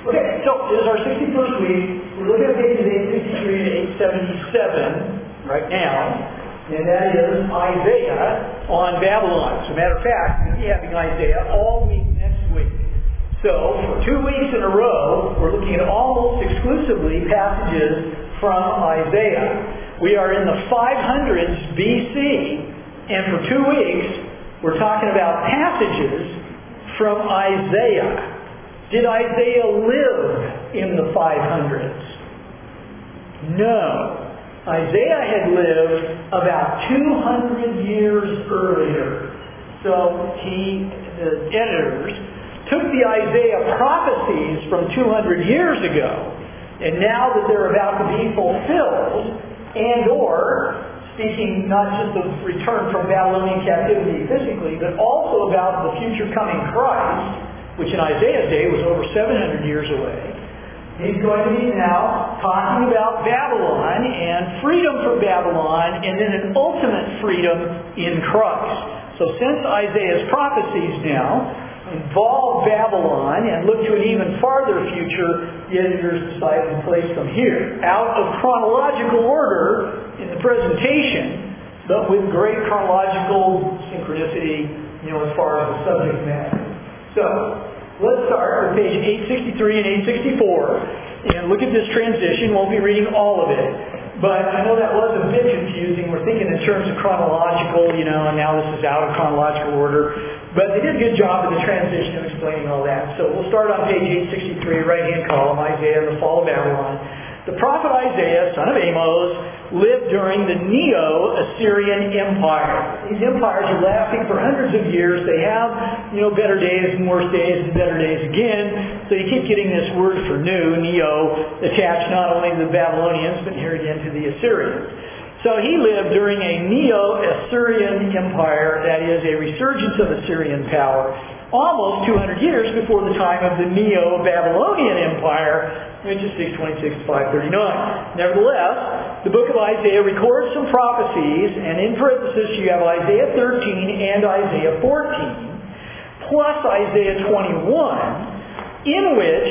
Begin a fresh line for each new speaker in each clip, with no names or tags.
Okay, so this is our 61st week. We're looking at pages 863 to 877 right now, and that is Isaiah on Babylon. As a matter of fact, we'll be having Isaiah all week next week. So, for 2 weeks in a row, we're looking at almost exclusively passages from Isaiah. We are in the 500s BC, and for 2 weeks, we're talking about passages from Isaiah. Did Isaiah live in the 500s? No. Isaiah had lived about 200 years earlier. So the editors took the Isaiah prophecies from 200 years ago, and now that they're about to be fulfilled, and or, speaking not just of return from Babylonian captivity physically, but also about the future coming Christ, which in Isaiah's day was over 700 years away. He's going to be now talking about Babylon and freedom from Babylon, and then an ultimate freedom in Christ. So since Isaiah's prophecies now involve Babylon and look to an even farther future, the editors decided to place them here, out of chronological order in the presentation, but with great chronological synchronicity, as far as the subject matter. So, let's start with page 863 and 864 and look at this transition. Won't be reading all of it, but I know that was a bit confusing. We're thinking in terms of chronological, and now this is out of chronological order. But they did a good job in the transition of explaining all that. So we'll start on page 863, right-hand column, Isaiah, the fall of Babylon. The prophet Isaiah, son of Amos, lived during the Neo-Assyrian Empire. These empires are lasting for hundreds of years. They have, better days and worse days and better days again. So you keep getting this word for new, Neo, attached not only to the Babylonians, but here again to the Assyrians. So he lived during a Neo-Assyrian Empire, that is, a resurgence of Assyrian power, almost 200 years before the time of the Neo-Babylonian Empire, which is 626 to 539. Nevertheless, the book of Isaiah records some prophecies, and in parenthesis you have Isaiah 13 and Isaiah 14, plus Isaiah 21, in which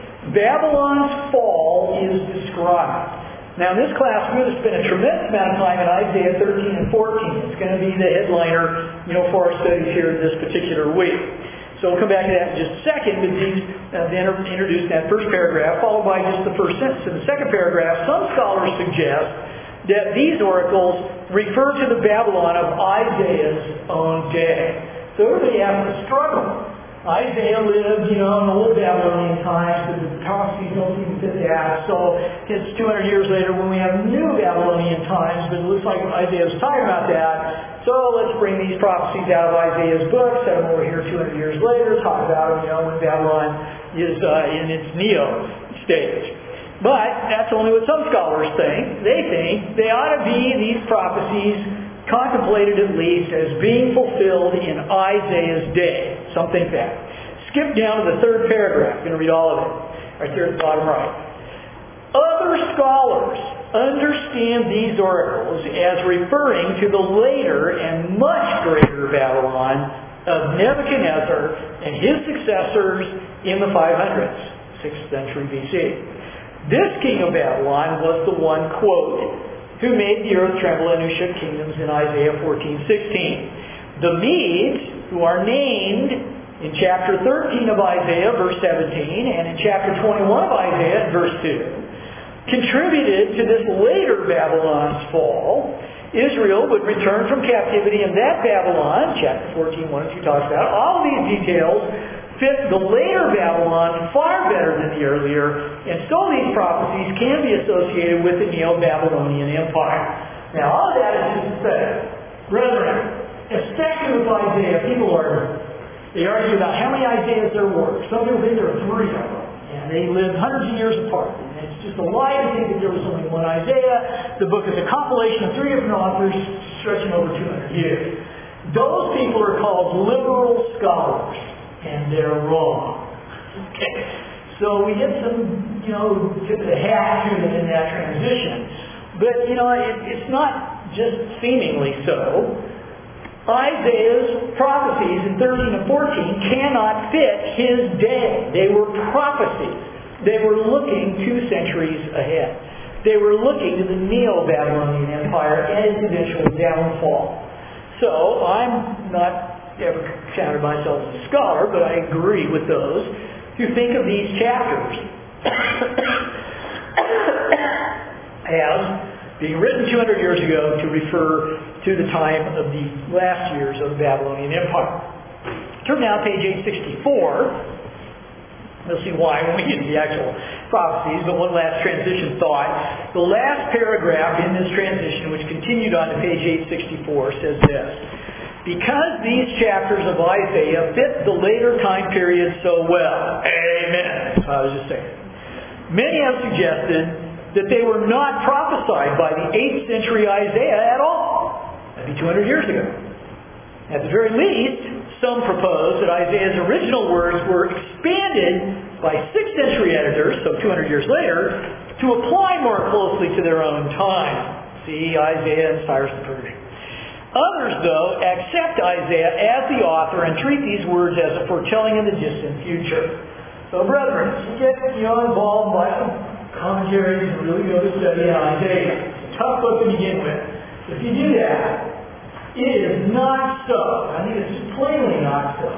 Babylon's fall is described. Now in this class we're going to spend a tremendous amount of time in Isaiah 13 and 14. It's going to be the headliner, for our studies here this particular week. So we'll come back to that in just a second, but these introduced that first paragraph, followed by just the first sentence. In the second paragraph, some scholars suggest that these oracles refer to the Babylon of Isaiah's own day. So everybody has to struggle. Isaiah lived, in old Babylonian times, but the prophecies don't even fit that. So it's 200 years later when we have new Babylonian times, but it looks like Isaiah was talking about that. So let's bring these prophecies out of Isaiah's book, set them over here 200 years later, talk about, when Babylon is in its Neo stage. But that's only what some scholars think. They think they ought to be, these prophecies, contemplated at least as being fulfilled in Isaiah's day. Some think that. Skip down to the third paragraph. I'm going to read all of it. Right there at the bottom right. Other scholars understand these oracles as referring to the later and much greater Babylon of Nebuchadnezzar and his successors in the 500s, 6th century BC. This king of Babylon was the one, quote, who made the earth tremble and who shook kingdoms in Isaiah 14:16. The Medes, who are named in chapter 13 of Isaiah, verse 17, and in chapter 21 of Isaiah, verse 2, contributed to this later Babylon's fall. Israel would return from captivity in that Babylon, chapter 14, 1 and 2 talks about. All of these details fit the later Babylon far better than the earlier, and so these prophecies can be associated with the Neo-Babylonian Empire. Now, all of that is just to say, brethren, especially with Isaiah, people argue. They argue about how many Isaiahs there were. Some people think there were 3 of them, and they lived hundreds of years apart. And it's just a lie to think that there was only one Isaiah. The book is a compilation of 3 different authors stretching over 200 years. Those people are called liberal scholars. And they're wrong. Okay. So we get some, tip of the hat to them in that transition. But, it's not just seemingly so. Isaiah's prophecies in 13 and 14 cannot fit his day. They were prophecies. were looking 2 centuries ahead. They were looking to the Neo-Babylonian Empire and its eventual downfall. So I'm not ever counted myself as a scholar, but I agree with those who think of these chapters as being written 200 years ago to refer to the time of the last years of the Babylonian Empire. Turn now to page 864. We'll see why when we get to the actual prophecies, but one last transition thought. The last paragraph in this transition, which continued on to page 864, says this: because these chapters of Isaiah fit the later time period so well. Amen. I was just saying. Many have suggested that they were not prophesied by the 8th century Isaiah at all. That'd be 200 years ago. At the very least, some propose that Isaiah's original words were expanded by 6th century editors, so 200 years later, to apply more closely to their own time. See Isaiah and Cyrus the Persian. Others, though, accept Isaiah as the author and treat these words as a foretelling of the distant future. So, brethren, you get involved in Bible commentaries and really go to study Isaiah. It's a tough book to begin with. If you do that, it is not so. I think it's just plainly not so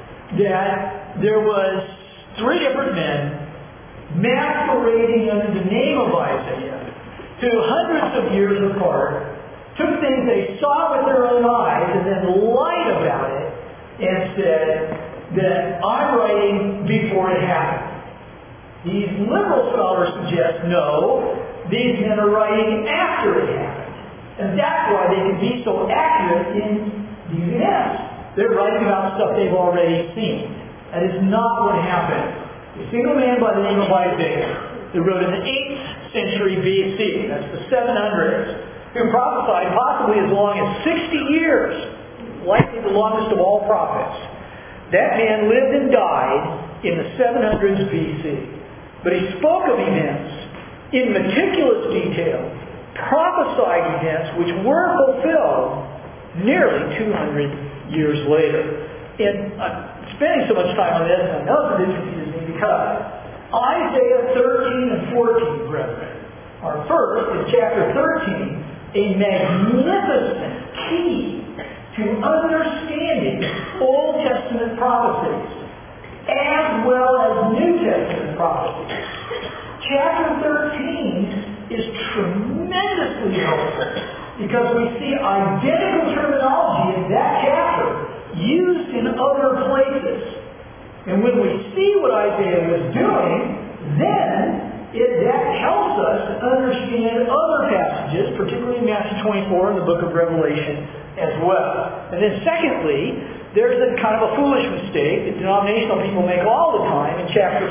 that there was 3 different men masquerading under the name of Isaiah, who hundreds of years apart took things they saw with their own eyes and then lied about it and said that I'm writing before it happened. These liberal scholars suggest no, these men are writing after it happened. And that's why they can be so accurate in these events. They're writing about stuff they've already seen. That is not what happened. A single man by the name of Isaiah, who wrote in the 8th century BC, that's the 700s, who prophesied possibly as long as 60 years, likely the longest of all prophets. That man lived and died in the 700s BC. But he spoke of events in meticulous detail, prophesied events which were fulfilled nearly 200 years later. And I'm spending so much time on this, and I know that this confuses me because Isaiah 13 and 14, brethren, are first, in chapter 13, a magnificent key to understanding Old Testament prophecies as well as New Testament prophecies. Chapter 13 is tremendously helpful because we see identical terminology in that chapter used in other places. And when we see what Isaiah was doing, then that helps us to understand other passages, particularly Matthew 24 and the book of Revelation as well. And then secondly, there's a kind of a foolish mistake that denominational people make all the time in chapter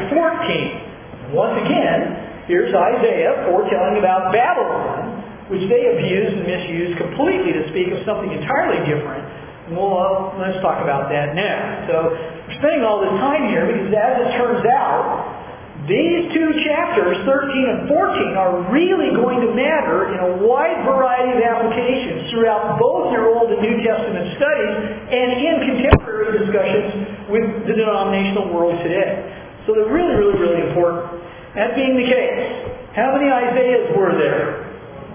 14. Once again, here's Isaiah foretelling about Babylon, which they abuse and misuse completely to speak of something entirely different. Well, let's talk about that now. So, we're spending all this time here because as it turns out, these 2 chapters, 13 and 14, are really going to matter in a wide variety of applications throughout both your Old and New Testament studies and in contemporary discussions with the denominational world today. So they're really, really, really important. That being the case, how many Isaiahs were there?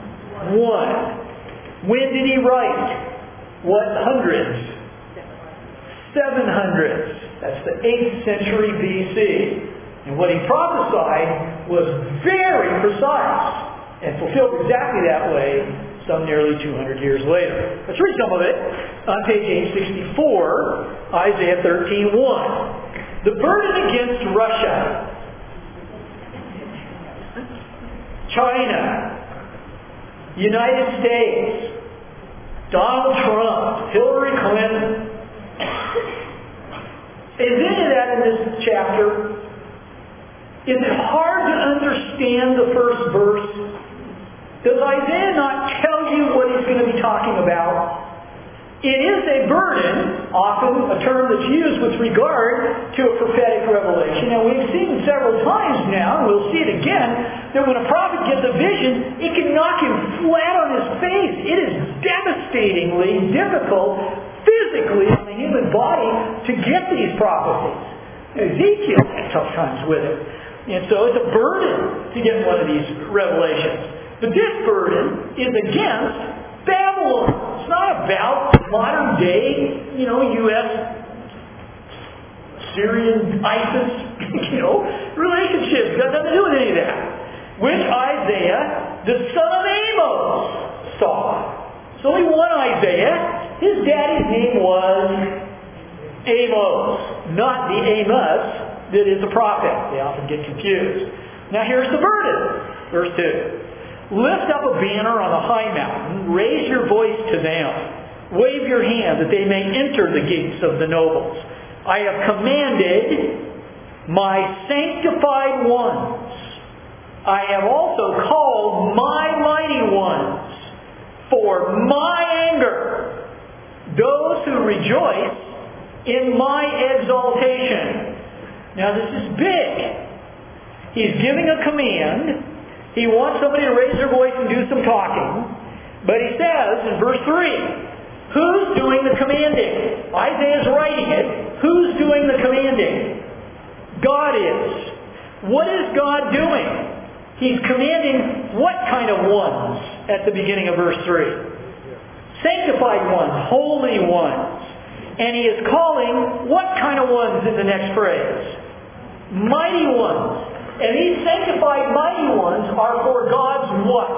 1. When did he write? What hundreds? 700s. That's the 8th century BC. And what he prophesied was very precise and fulfilled exactly that way some nearly 200 years later. Let's read some of it. On page 864, Isaiah 13:1. The burden against Russia, China, United States, Donald Trump, Hillary Clinton. Is any of that in this chapter? Is it hard to understand the first verse? Does Isaiah not tell you what he's going to be talking about? It is a burden, often a term that's used with regard to a prophetic revelation. And we've seen several times now, and we'll see it again, that when a prophet gets a vision, it can knock him flat on his face. It is devastatingly difficult physically on the human body to get these prophecies. Ezekiel had tough times with it. And so it's a burden to get one of these revelations. But this burden is against Babylon. It's not about modern day, U.S. Syrian ISIS, relationships. It's got nothing to do with any of that. Which Isaiah, the son of Amos, saw. There's only one Isaiah. His daddy's name was Amos, not the Amos that is a prophet. They often get confused. Now here's the burden. Verse 2. Lift up a banner on a high mountain. Raise your voice to them. Wave your hand that they may enter the gates of the nobles. I have commanded my sanctified ones. I have also called my mighty ones for my anger, those who rejoice in my exaltation. Now this is big. He's giving a command. He wants somebody to raise their voice and do some talking. But he says in verse 3, who's doing the commanding? Isaiah's writing it. Who's doing the commanding? God is. What is God doing? He's commanding what kind of ones at the beginning of verse 3? Sanctified ones, holy ones. And he is calling what kind of ones in the next phrase? Mighty ones. And these sanctified mighty ones are for God's what?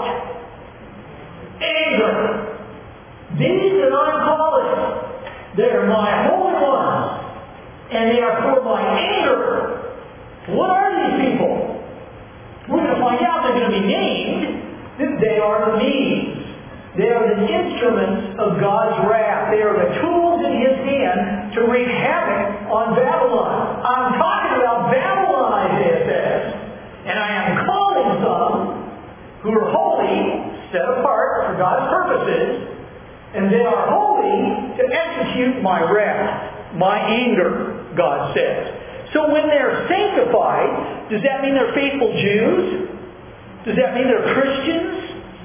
Anger. These that I'm calling, they're my holy ones. And they are for my anger. What are these people? We're going to find out they're going to be named. They are the means. They are the instruments of God's wrath. They are the tools in His hand to wreak havoc on Babylon. I'm talking about Babylon, Isaiah says. And I am calling some who are holy, set apart for God's purposes, and they are holy to execute my wrath, my anger, God says. So when they're sanctified, does that mean they're faithful Jews? Does that mean they're Christians?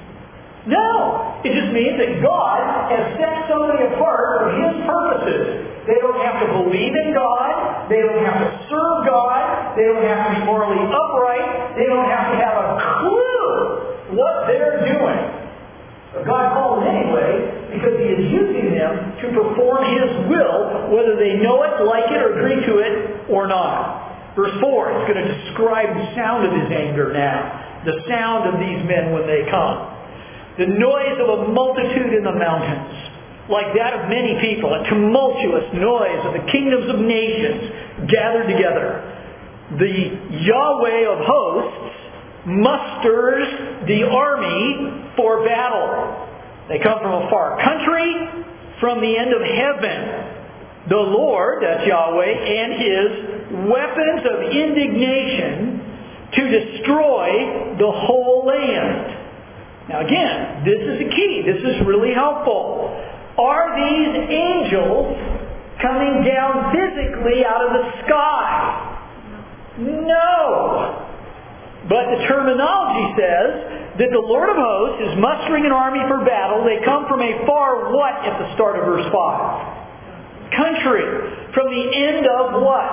No. It just means that God has set somebody apart for His purposes. They don't have to believe in God. They don't have to serve God. They don't have to be morally upright. They don't have to have a clue what they're doing. But God called them anyway because He is using them to perform His will, whether they know it, like it, or agree to it or not. Verse 4 is going to describe the sound of His anger now. The sound of these men when they come. The noise of a multitude in the mountains, like that of many people, a tumultuous noise of the kingdoms of nations gathered together. The Yahweh of hosts musters the army for battle. They come from a far country, from the end of heaven. The Lord, that's Yahweh, and His weapons of indignation to destroy the whole land. Now again, this is the key. This is really helpful. Are these angels coming down physically out of the sky? No. But the terminology says that the Lord of hosts is mustering an army for battle. They come from a far what at the start of verse 5? Country. From the end of what?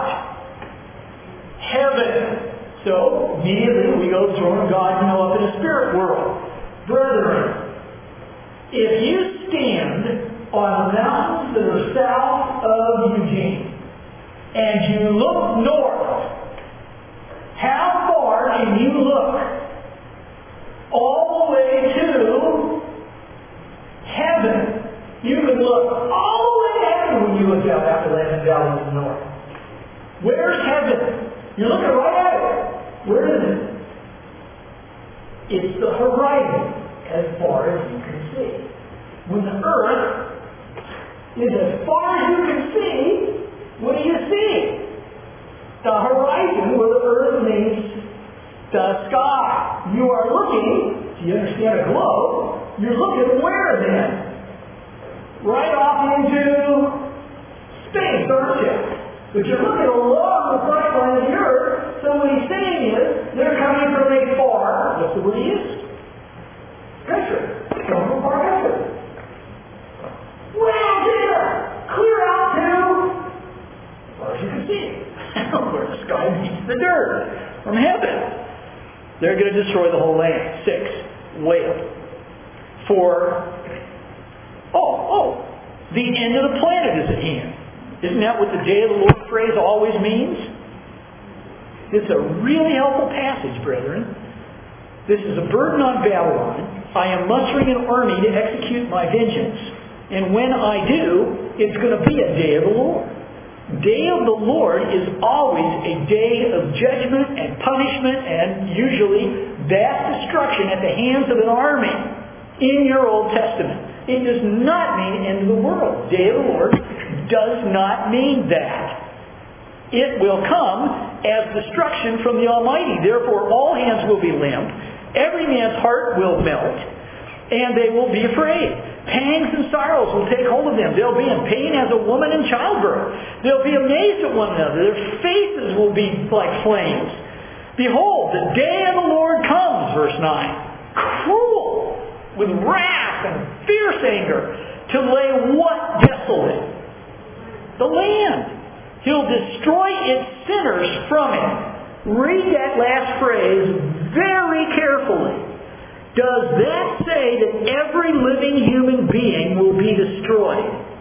Heaven. So immediately we go throwing God up in a spirit world. Brethren, if you stand on the mountains that are south of Eugene and you look north, how far can you look? All the way to heaven. You can look all the way to heaven when you look out after landing down in the north. Where's heaven? You're looking right at it. Where is it? It's the horizon as far as you can see. When the earth is as far as you can see, what do you see? The horizon where the earth meets the sky. You are looking, do you understand a globe? You're looking where then? Right off into space, aren't you? But you're looking along the bright line of the earth, so what he's saying is, they're coming from a far, what's the word he used? Country. Coming from far country. Well, there! Clear out to, as far as you can see, where the sky meets the dirt. from heaven. They're going to destroy the whole land. 6, wail. For, the end of the planet is at hand. Isn't that what the day of the Lord phrase always means? It's a really helpful passage, brethren. This is a burden on Babylon. I am mustering an army to execute my vengeance. And when I do, it's going to be a day of the Lord. Day of the Lord is always a day of judgment and punishment and usually vast destruction at the hands of an army in your Old Testament. It does not mean end of the world. Day of the Lord does not mean that. It will come as destruction from the Almighty. Therefore, all hands will be limp. Every man's heart will melt. And they will be afraid. Pangs and sorrows will take hold of them. They'll be in pain as a woman in childbirth. They'll be amazed at one another. Their faces will be like flames. Behold, the day of the Lord comes, verse 9. Cruel, with wrath and fierce anger, to lay what desolate? The land. He'll destroy its sinners from it. Read that last phrase very carefully. Does that say that every living human being will be destroyed?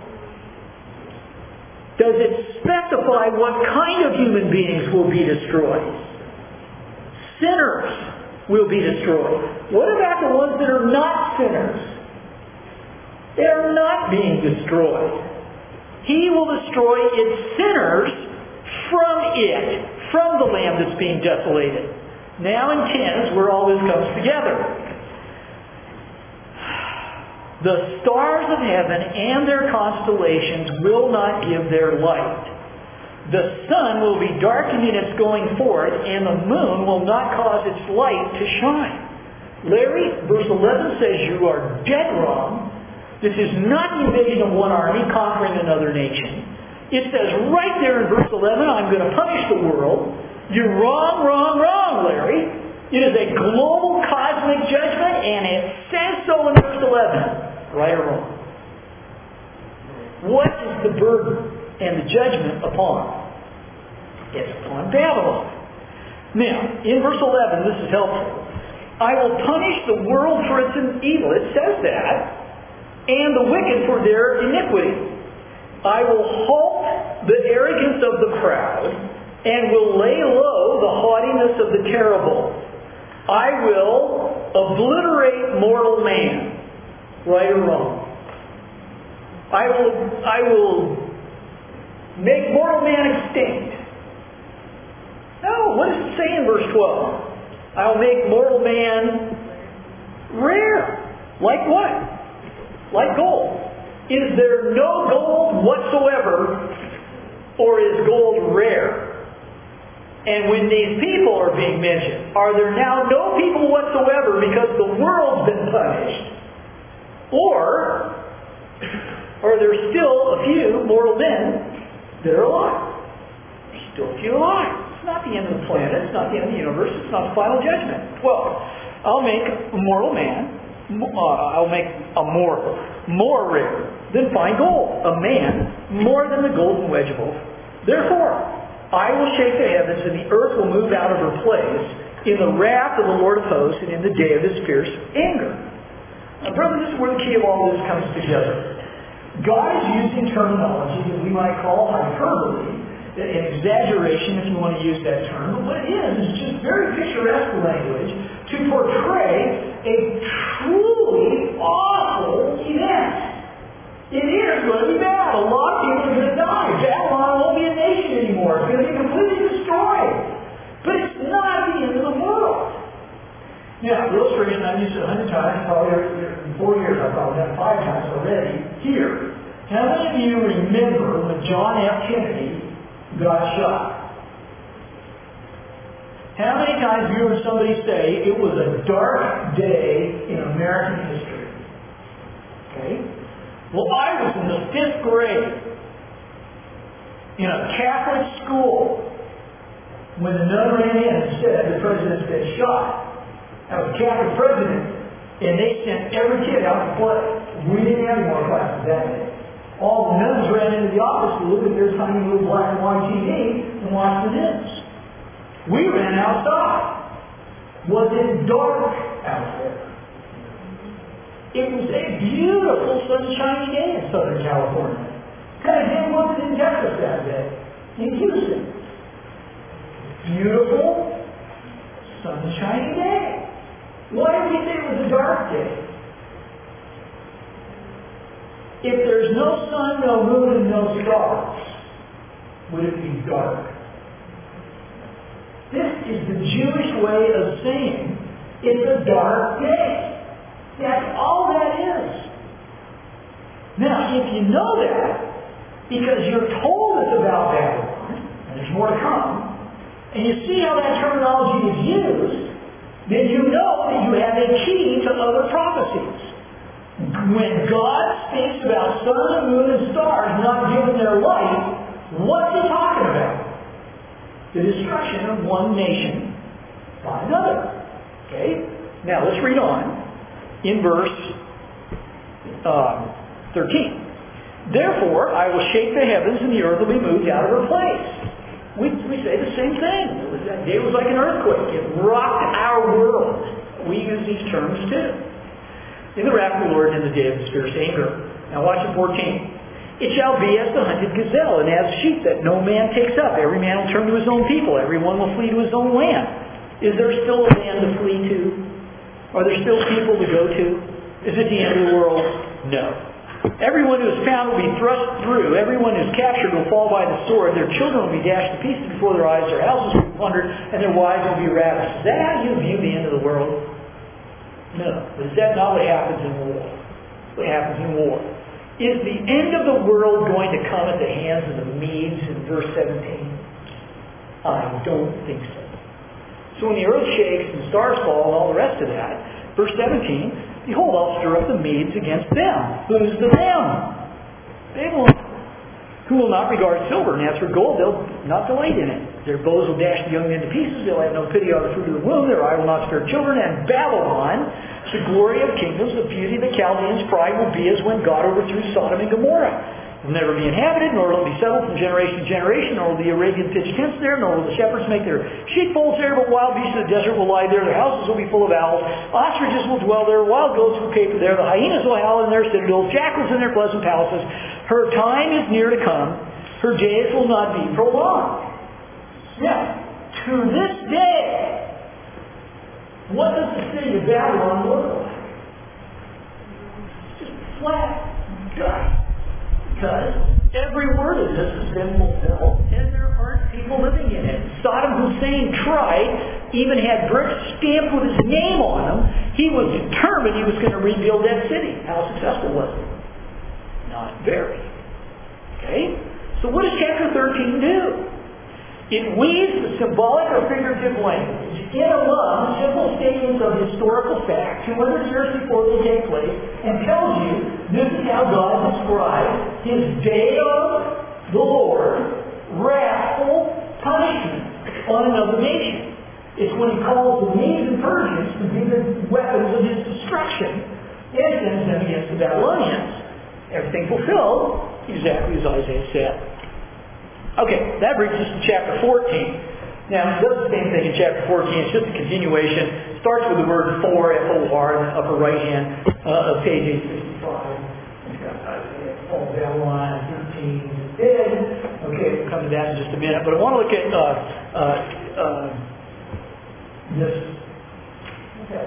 Does it specify what kind of human beings will be destroyed? Sinners will be destroyed. What about the ones that are not sinners? They are not being destroyed. He will destroy its sinners from the land that's being desolated. Now in 10 is where all this comes together. The stars of heaven and their constellations will not give their light. The sun will be darkened in its going forth, and the moon will not cause its light to shine. Larry, verse 11 says you are dead wrong. This is not the invasion of one army conquering another nation. It says right there in verse 11, I'm going to punish the world. You're wrong, wrong, wrong, Larry. It is a global cosmic judgment, and it says so in verse 11. Right or wrong? What is the burden and the judgment upon? It's upon Babylon. Now, in verse 11, this is helpful. I will punish the world for its evil. It says that. And the wicked for their iniquity. I will halt the arrogance of the proud and will lay low the haughtiness of the terrible. I will obliterate mortal man. Right or wrong? I will make mortal man extinct. No, what does it say in verse 12? I will make mortal man rare. Like what? Like gold. Is there no gold whatsoever, or is gold rare? And when these people are being mentioned, are there now no people whatsoever because the world's been punished? Or are there still a few mortal men that are alive? There's still a few alive. It's not the end of the planet. It's not the end of the universe. It's not the final judgment. Well, I'll make a mortal man. I'll make a mortal more rare than fine gold. A man more than the golden wedge of oak. Therefore, I will shake the heavens, and the earth will move out of her place in the wrath of the Lord of hosts and in the day of his fierce anger. Now, brother, this is where the key of all this comes together. God is using terminology that we might call hyperbole, an exaggeration if you want to use that term, but what it is just very picturesque language to portray a truly awful event. It is going to be bad. A lot of people are going to die. Babylon won't be a nation anymore. It's going to be completely destroyed. But it's not the end of the world. Now, the illustration I've used it 100 times, probably in 4 years I've probably done 5 times already here. How many of you remember when John F. Kennedy got shot? How many times have you heard somebody say it was a dark day in American history? Okay? Well, I was in the 5th grade in a Catholic school when the nun ran in and said the president's been shot. I was a Catholic president, and they sent every kid out to play. We didn't have any more classes that day. All the nuns ran into the office to look at their tiny little black and white TV and watch the news. We ran outside. Was it dark out there? It was a beautiful sunshiny day in Southern California. Kind of day was it in Texas that day, in Houston. Beautiful, sunshiny day. Why did we say it was a dark day? If there's no sun, no moon, and no stars, would it be dark? This is the Jewish way of saying it's a dark day. That's all that is. Now, if you know that, because you're told it's about Babylon, and there's more to come, and you see how that terminology is used, then you know that you have a key to other prophecies. When God speaks about sun and moon and stars not giving their light, what's he talking about? The destruction of one nation by another. Okay? Now let's read on in verse 13. Therefore, I will shake the heavens and the earth will be moved out of her place. We say the same thing. That day was like an earthquake. It rocked our world. We use these terms too. In the wrath of the Lord in the day of his fierce anger. Now watch in 14. It shall be as the hunted gazelle and as sheep that no man takes up. Every man will turn to his own people. Every one will flee to his own land. Is there still a land to flee to? Are there still people to go to? Is it the end of the world? No. Everyone who is found will be thrust through. Everyone who is captured will fall by the sword. Their children will be dashed to pieces before their eyes. Their houses will be plundered, and their wives will be ravished. Is that how you view the end of the world? No. Is that not what happens in war? What happens in war? Is the end of the world going to come at the hands of the Medes in verse 17? I don't think so. So when the earth shakes and stars fall and all the rest of that, verse 17, behold, I'll stir up the Medes against them. Who's the them? Babylon. Who will not regard silver, and as for gold, they'll not delight in it. Their bows will dash the young men to pieces. They'll have no pity on the fruit of the womb. Their eye will not spare children. And Babylon, the glory of kingdoms, the beauty of the Chaldeans' pride, will be as when God overthrew Sodom and Gomorrah. It will never be inhabited, nor will it be settled from generation to generation, nor will the Arabian pitch tents there, nor will the shepherds make their sheepfolds there, but wild beasts of the desert will lie there. Their houses will be full of owls. Ostriches will dwell there. Wild goats will caper there. The hyenas will howl in their citadels. Jackals in their pleasant palaces. Her time is near to come. Her days will not be prolonged. Now, to this day, what does the city of Babylon look like? Just flat dust. Because every word of this has been fulfilled, and there aren't people living in it. Saddam Hussein tried, even had bricks stamped with his name on them. He was determined he was going to rebuild that city. How successful was it? Not very. Okay? So what does chapter 13 do? It weaves the symbolic or figurative language in among simple statements of historical fact 200 years before they take place and tells you this is how God describes his day of the Lord, wrathful punishment on another nation. It's when he calls the Medes and Persians to be the weapons of his destruction and sends them against the Babylonians. Everything fulfilled exactly as Isaiah said. Okay, that brings us to chapter 14. Now, it does the same thing in chapter 14. It's just a continuation. It starts with the word for, F-O-R, in the upper right hand of page 865. It's got Isaiah, Paul, Babylon, 13, dead. Okay, we'll come to that in just a minute. But I want to look at this. Okay.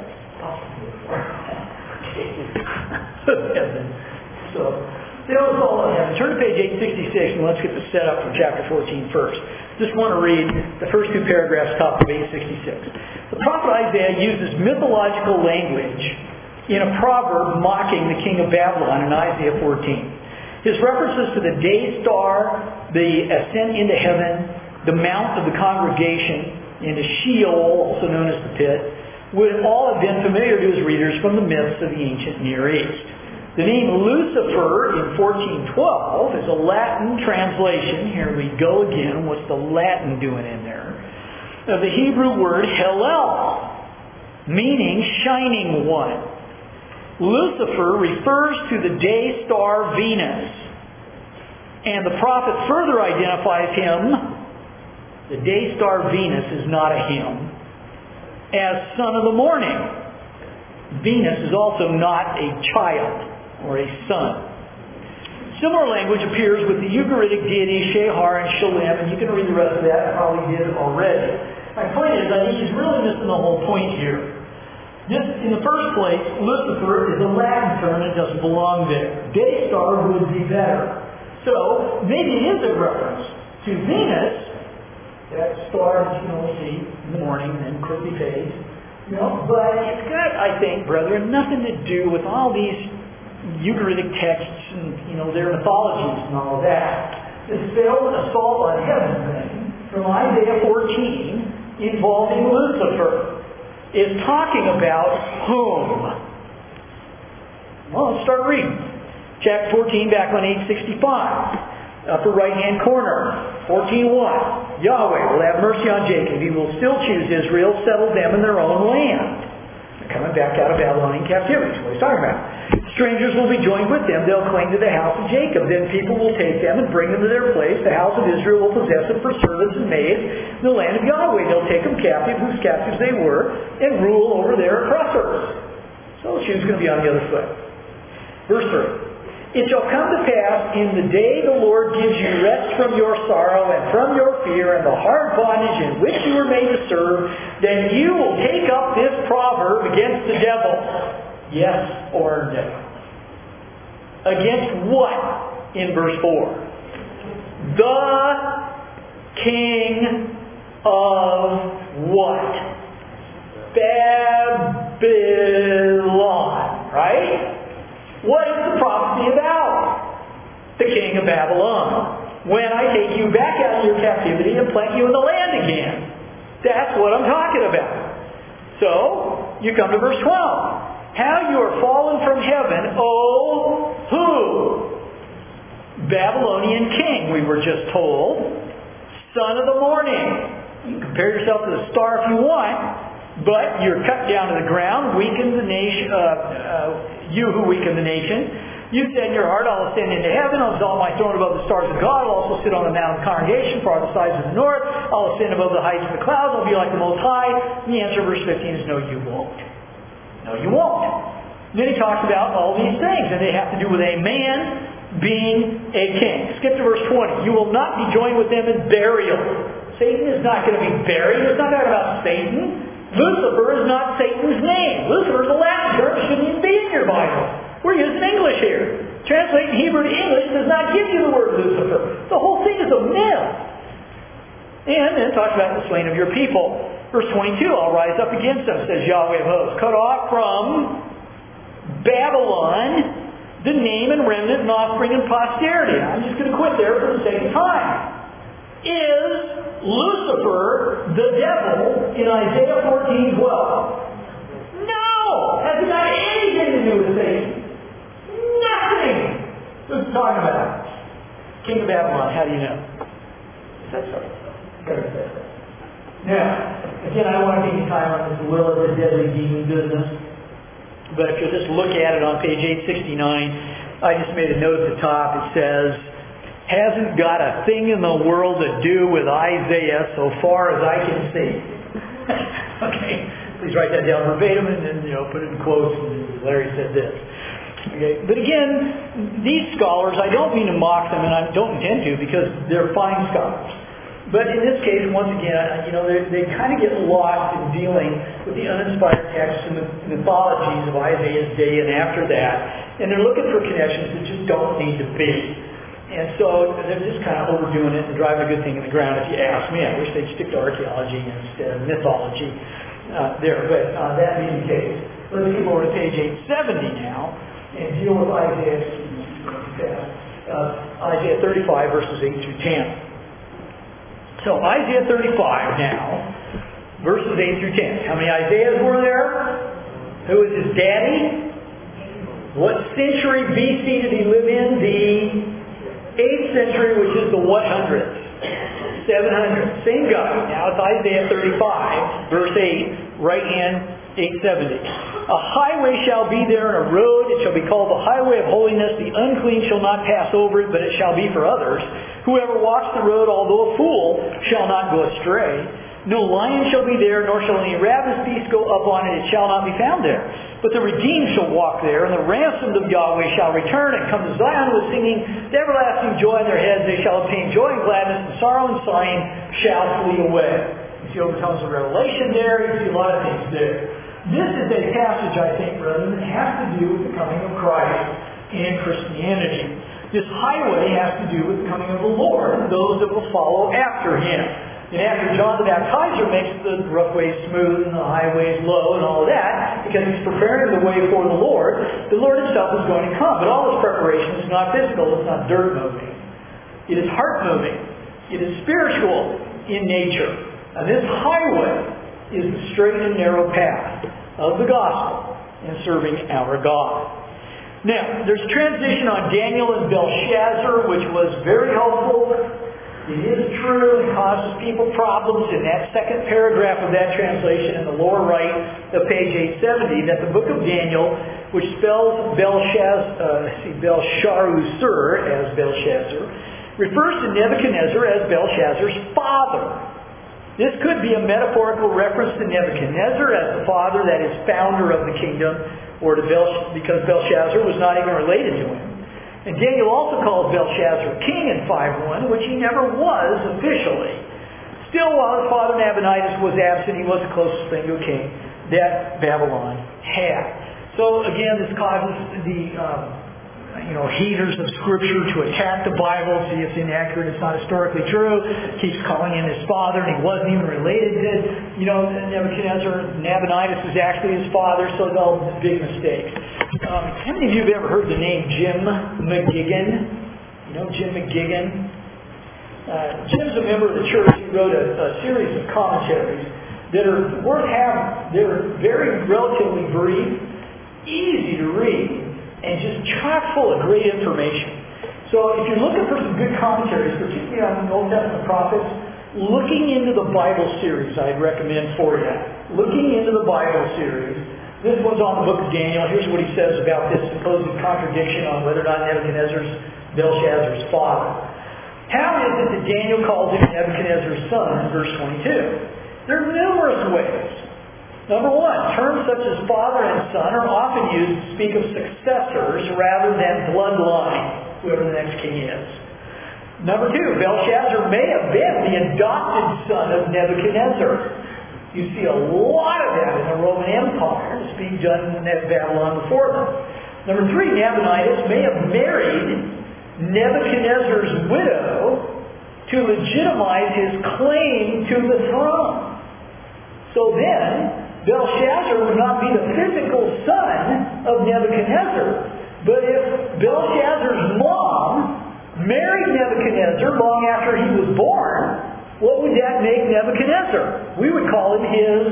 So, those all I have. Turn to page 866 and let's get the setup from chapter 14 first. Just want to read the first two paragraphs, top of 866. The prophet Isaiah uses mythological language in a proverb mocking the king of Babylon in Isaiah 14. His references to the day star, the ascent into heaven, the mount of the congregation, into Sheol, also known as the pit, would all have been familiar to his readers from the myths of the ancient Near East. The name Lucifer in 1412 is a Latin translation. Here we go again. What's the Latin doing in there? Of the Hebrew word Hillel, meaning shining one. Lucifer refers to the day star Venus. And the prophet further identifies him the day star Venus is not a him. As son of the morning, Venus is also not a child or a son. Similar language appears with the Ugaritic deities Shehar and Shalem, and you can read the rest of that. I probably did it already. My point is, I think he's really missing the whole point here. This, in the first place, Lucifer is a Latin term and it doesn't belong there. Day star would be better. So, maybe it is a reference to Venus, that star that you can only see in the morning and then quickly fades. But it's got, I think, brethren, nothing to do with all these Ugaritic texts and, their mythologies and all of that. This failed assault on heaven thing from Isaiah 14 involving Lucifer is talking about whom? Well, let's start reading. Chapter 14, back on 865. Upper right-hand corner, 14:1. Yahweh will have mercy on Jacob. He will still choose Israel, settle them in their own land. They're coming back out of Babylonian captivity. That's what he's talking about. Strangers will be joined with them. They'll cling to the house of Jacob. Then people will take them and bring them to their place. The house of Israel will possess them for servants and maids in the land of Yahweh. They'll take them captive, whose captives they were, and rule over their oppressors. So the shoe's going to be on the other foot. Verse 3. It shall come to pass in the day the Lord gives you rest from your sorrow and from your fear and the hard bondage in which you were made to serve, then you will take up this proverb against the devil. Yes or no? Against what in verse 4? The king of what? Babylon. Right? What is the prophecy about? The king of Babylon. When I take you back out of your captivity and plant you in the land again. That's what I'm talking about. So, you come to verse 12. How you are fallen from heaven, O who? Babylonian king, we were just told. Son of the morning. You can compare yourself to the star if you want. But you're cut down to the ground, weaken the nation, you who weaken the nation. You said in your heart, I'll ascend into heaven, I'll exalt my throne above the stars of God, I'll also sit on the mount of congregation, far the sides of the north, I'll ascend above the heights of the clouds, I'll be like the Most High. And the answer, verse 15, is no, you won't. No, you won't. And then he talks about all these things, and they have to do with a man being a king. Skip to verse 20. You will not be joined with them in burial. Satan is not going to be buried. It's not talking about Satan. Lucifer is not Satan's name. Lucifer is a Latin term. It shouldn't even be in your Bible. We're using English here. Translating Hebrew to English does not give you the word Lucifer. The whole thing is a myth. And then it talks about the slain of your people. Verse 22, I'll rise up against them, says Yahweh of hosts. Cut off from Babylon the name and remnant and offspring and posterity. I'm just going to quit there for the sake of time. Is Lucifer the devil in Isaiah 14:12? No! Has got anything to do with Satan. Nothing! What's he talking about? King of Babylon, how do you know? That's right. Now, again, I don't want to take any time on this will of the deadly demon business, but if you'll just look at it on page 869, I just made a note at the top. It says, hasn't got a thing in the world to do with Isaiah so far as I can see. Okay, please write that down verbatim and then put it in quotes. And Larry said this. Okay, but again, these scholars, I don't mean to mock them, and I don't intend to, because they're fine scholars. But in this case, once again, they kind of get lost in dealing with the uninspired texts and the mythologies of Isaiah's day and after that, and they're looking for connections that just don't need to be. And so they're just kind of overdoing it and driving a good thing in the ground, if you ask me. I wish they'd stick to archaeology instead of mythology there. But that being the case, let's go over to page 870 now and deal with Isaiah 35, verses 8 through 10. So Isaiah 35 now, verses 8 through 10. How many Isaiahs were there? Who was his daddy? What century BC did he live in? The 8th century, which is the what hundredth? 700. Same guy. Now it's Isaiah 35, verse 8, right hand 870. A highway shall be there and a road. It shall be called the highway of holiness. The unclean shall not pass over it, but it shall be for others. Whoever walks the road, although a fool, shall not go astray. No lion shall be there, nor shall any ravenous beast go up on it. It shall not be found there. But the redeemed shall walk there, and the ransomed of Yahweh shall return and come to Zion with singing, with everlasting joy in their heads. They shall obtain joy and gladness, and sorrow and sighing shall flee away. You see overtones of Revelation there. You see a lot of things there. This is a passage, I think, brethren, that has to do with the coming of Christ and Christianity. This highway has to do with the coming of the Lord and those that will follow after Him. And after John the Baptizer makes the rough ways smooth and the highways low and all of that, because he's preparing the way for the Lord Himself is going to come. But all this preparation is not physical, it's not dirt moving. It is heart moving. It is spiritual in nature. And this highway is the straight and narrow path of the gospel in serving our God. Now, there's transition on Daniel and Belshazzar, which was very helpful. It is true, it causes people problems in that second paragraph of that translation in the lower right of page 870, that the book of Daniel, which spells Belshazzar as Belshazzar, refers to Nebuchadnezzar as Belshazzar's father. This could be a metaphorical reference to Nebuchadnezzar as the father, that is, founder of the kingdom, or to because Belshazzar was not even related to him. And Daniel also calls Belshazzar king in 5:1, which he never was officially. Still, while his father Nabonidus was absent, he was the closest thing to a king that Babylon had. So again, this causes the haters of Scripture to attack the Bible, see it's inaccurate, it's not historically true, keeps calling in his father, and he wasn't even related to, Nebuchadnezzar. Nabonidus is actually his father, so it's all big mistakes. How many of you have ever heard the name Jim McGigan? You know Jim McGigan? Jim's a member of the church. He wrote a series of commentaries that are worth having. They're very relatively brief, easy to read, and just chock full of great information. So if you're looking for some good commentaries, particularly on the Old Testament prophets, looking into the Bible series I'd recommend for you. Looking into the Bible series. This one's on the book of Daniel. Here's what he says about this supposed contradiction on whether or not Nebuchadnezzar's Belshazzar's father. How is it that Daniel calls him Nebuchadnezzar's son in verse 22? There are numerous ways. Number one, terms such as father and son are often used to speak of successors rather than bloodline, whoever the next king is. Number two, Belshazzar may have been the adopted son of Nebuchadnezzar. You see a lot of that in the Roman Empire. It's being done in Babylon before them. Number three, Nabonidus may have married Nebuchadnezzar's widow to legitimize his claim to the throne. So then, Belshazzar would not be the physical son of Nebuchadnezzar. But if Belshazzar's mom married Nebuchadnezzar long after he was born, what would that make Nebuchadnezzar? We would call him his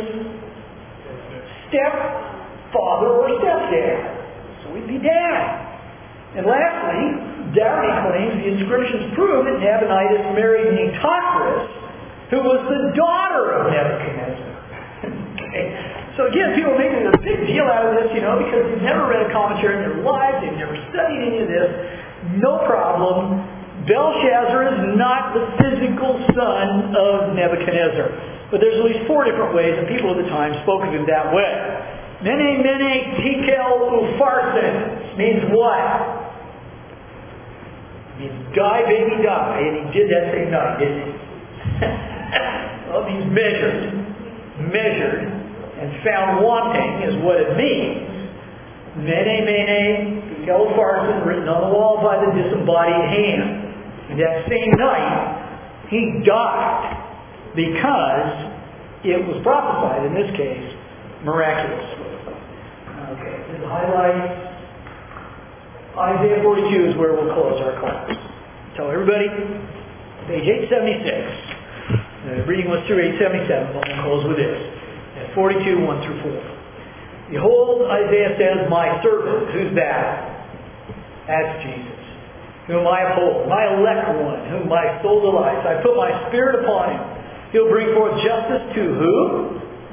stepfather or stepdad. So he'd be dad. And lastly, Downey claims the inscriptions prove that Nabonidus married Nitocris, who was the daughter of Nebuchadnezzar. Okay. So again, people are making a big deal out of this, because they've never read a commentary in their lives, they've never studied any of this. No problem. Belshazzar is not the physical son of Nebuchadnezzar. But there's at least 4 different ways, and people at the time spoke of him that way. Mene, mene, tekel, upharsin means what? It means die, baby, die. And he did that same night, didn't he? Well, it means measured, and found wanting is what it means. Mene, mene, tekel, upharsin, written on the wall by the disembodied hand. And that same night, he died because it was prophesied, in this case, miraculously. Okay, the highlights. Isaiah 42 is where we'll close our class. Tell everybody, page 876. The reading was through 877, but we'll close with this. At 42, 1 through 4. Behold, Isaiah says, my servant. Who's that? That's Jesus. Whom I uphold, my elect one, whom my soul delights. I put my spirit upon him. He'll bring forth justice to who?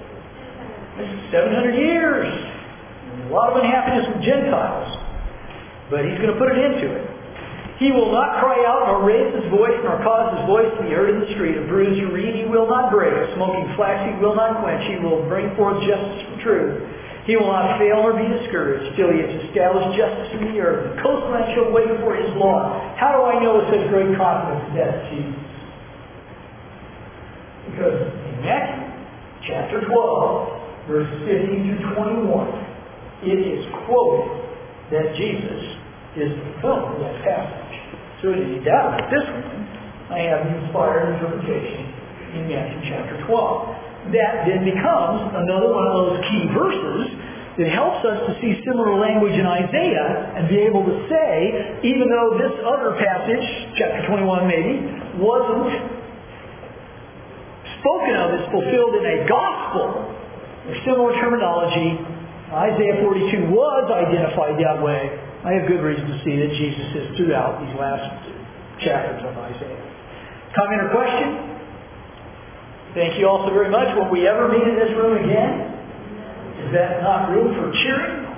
700 years. A lot of unhappiness with Gentiles. But he's going to put an end to it. He will not cry out, nor raise his voice, nor cause his voice to be heard in the street. A bruised reed he will not break. A smoking flax he will not quench. He will bring forth justice from truth. He will not fail nor be discouraged till he has established justice in the earth. The coastland shall wait for his law. How do I know with such great confidence that's Jesus? Because in Matthew chapter 12, verses 15 through 21, it is quoted that Jesus is the fulfillment of that passage. So any doubt about this one, I have the inspired interpretation in Matthew chapter 12. That then becomes another one of those key verses that helps us to see similar language in Isaiah and be able to say, even though this other passage, chapter 21 maybe, wasn't spoken of as fulfilled in a gospel or similar terminology, Isaiah 42 was identified that way. I have good reason to see that Jesus is throughout these last chapters of Isaiah. Comment or question? Thank you all so very much. Will we ever meet in this room again? Is that not room for cheering